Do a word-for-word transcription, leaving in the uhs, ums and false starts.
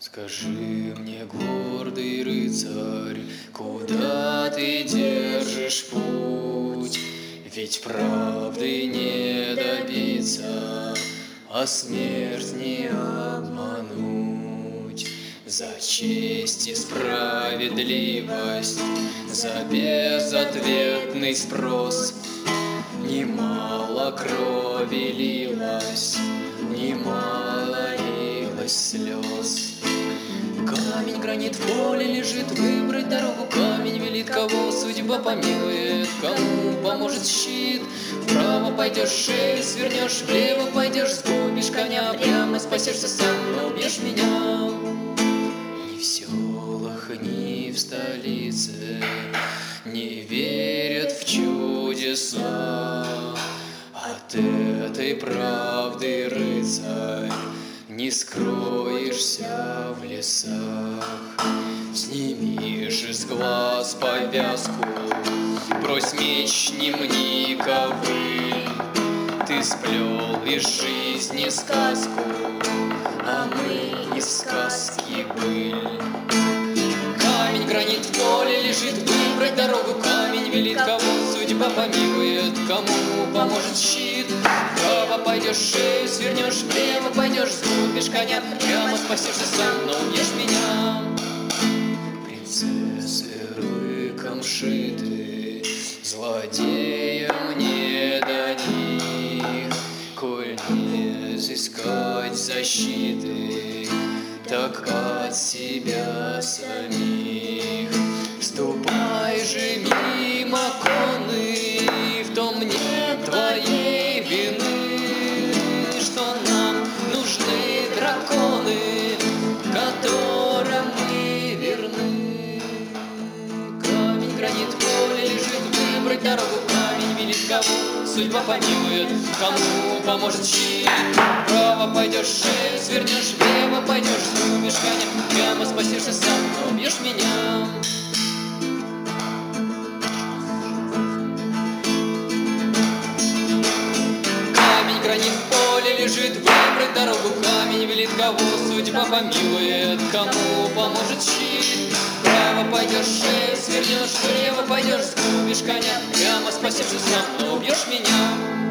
Скажи мне, гордый рыцарь, куда ты держишь путь? Ведь правды не добиться, а смерть не обмануть. За честь и справедливость, за безответный спрос немало крови лилось, немало лилось слез. Камень, гранит в поле лежит, выбрать дорогу камень велит. Кого судьба помилует, кому поможет щит. Вправо пойдешь, шею свернешь, влево пойдешь, сгубишь коня. Прямо спасешься сам, но убьешь меня. Ни в селах, ни в столице не верят в чудеса. От этой правды, рыцарь, не скроешься в лесах. Сними же с глаз повязку, брось меч, не мни ковыль. Ты сплел из жизни сказку, а мы из сказки быль. Камень, гранит в поле лежит, выбрать дорогу камень велит. Кого судьба помилует, кому поможет щит. Вправо пойдешь, шею свернешь, влево пойдешь, сгубишь коня. Прямо спасешься сам, но убьешь меня. Принцессы рыком шиты, злодеям не до них. Коль не изыскать защиты, так от себя самих. Ступай же мимо конный, в том нет твоей вины, что нам нужны драконы, которым мы верны. Камень, гранит в поле лежит, выбрать дорогу камень велит. Кого судьба помилует, кому поможет щит. Вправо пойдешь, шею свернешь, влево пойдешь, сгубишь коня. Прямо спасешься сам, но убьешь меня. Камень, гранит в поле лежит, выбрать дорогу камень велит. Кого судьба помилует, кому поможет щит. Вправо пойдешь, шею свернешь, влево пойдешь, сгубишь коня. Прямо спасешься сам, но убьешь меня.